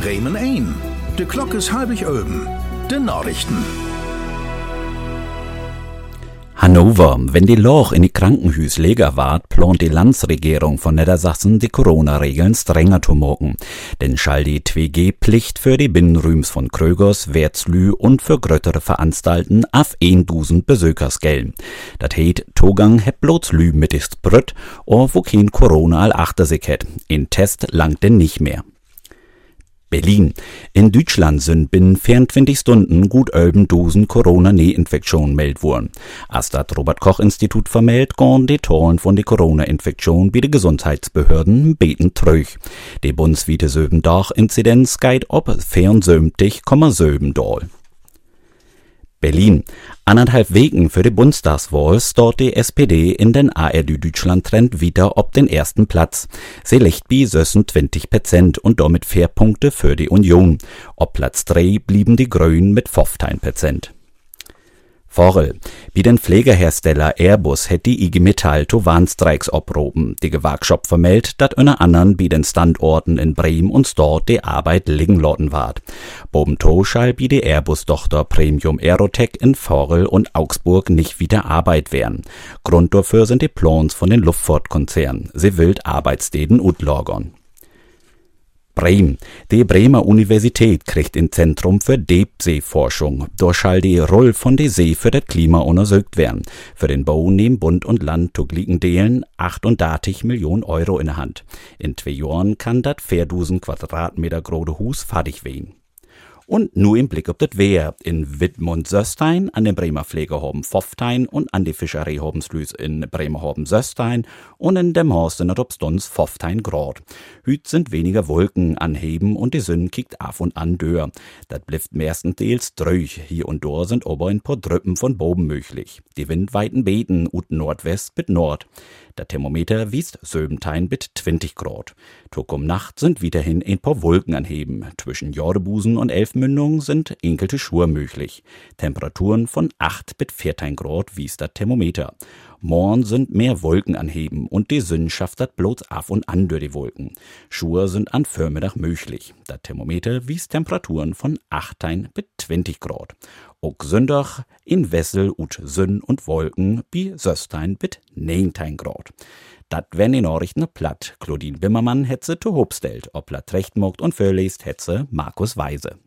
Bremen ein. De Glock is halbig öben. De Nachrichten. Hannover, wenn die Loch in die Krankenhüs leger ward, plant die Landesregierung von Niedersachsen die Corona-Regeln strenger zu machen. Denn schall die 2G-Pflicht für die Binnenrüms von Krögers, Wertslü und für gröttere Veranstalten auf 1000 Besökers gelten. Dat heet, Togang heb bloß Lü mittigst brütt, wo kein Corona all achter sich het. In Test langt denn nicht mehr. Berlin. In Deutschland sind binnen 24 Stunden gut 11.000 Corona-Neinfektionen meldet worden. Als das Robert-Koch-Institut vermeldet, gehen die Zahlen von der Corona-Infektion bei den Gesundheitsbehörden beten trüg. Die bundesweite 7-Tag-Inzidenz geht auf 74,7 Dol. Berlin. 1,5 Wegen für die Bundestagswahl steht die SPD in den ARD-Deutschland-Trend wieder auf den ersten Platz. Sie liegt bei 26% und damit 4 Punkte für die Union. Auf Platz 3 blieben die Grünen mit 15%. Vorel. Bei den Pflegehersteller Airbus hätt die IG Metall to Warnstreiks obroben. Die Gewerkschaft vermeldet, dat unter anderem bei den Standorten in Bremen und dort die Arbeit liegen lotten ward. Bobento schall bei die Airbus-Tochter Premium Aerotech in Vorel und Augsburg nicht wieder Arbeit werden. Grund dafür sind die Plans von den Luftfahrtkonzernen. Sie will Arbeitsstätten utlagern. Bremen. Die Bremer Universität kriegt ein Zentrum für Deepseeforschung. Dort schall die Rolle von der See für das Klima untersucht werden. Für den Bau nehmen Bund und Land liegen Delen 38 Millionen Euro in der Hand. In 2 Jahren kann das 4000 Quadratmeter große Hus fertig werden. Und nur im Blick auf das Wehr. In Wittmund-Söstein, an den Bremer Pflegehoben Pfofftein und an die Fischerei-Hobenslüs in Bremerhoven-Söstein und in dem Horst in der Dobstons Pfofftein Grad. Hüt sind weniger Wolken anheben und die Sonne kickt af und an dör. Dat blifft meistens drüch. Hier und dort sind aber ein paar Drüppen von Boben möglich. Die Windweiten beten ut Nordwest mit Nord. Der Thermometer wiest 17 bis 20 Grad. Tuck um Nacht sind wiederhin ein paar Wolken anheben. Zwischen Jordebusen und Elfmündung sind enkelte Schur möglich. Temperaturen von 8 bis 14 Grad wiest der Thermometer. Morgen sind mehr Wolken anheben und die Sonne schafft dat bloß af und an durch die Wolken. Schur sind an Vormittag möglich. Der Thermometer wiest Temperaturen von 18 bis 20 Grad. Ook Sonntag in Wessel ut Sonn und Wolken bi Söstein bis 19 Grad. Dat wären die Nachrichten platt. Claudine Wimmermann hetze zu Hobstellt. Ob platt recht mogt und vorlest hetze Markus Weise.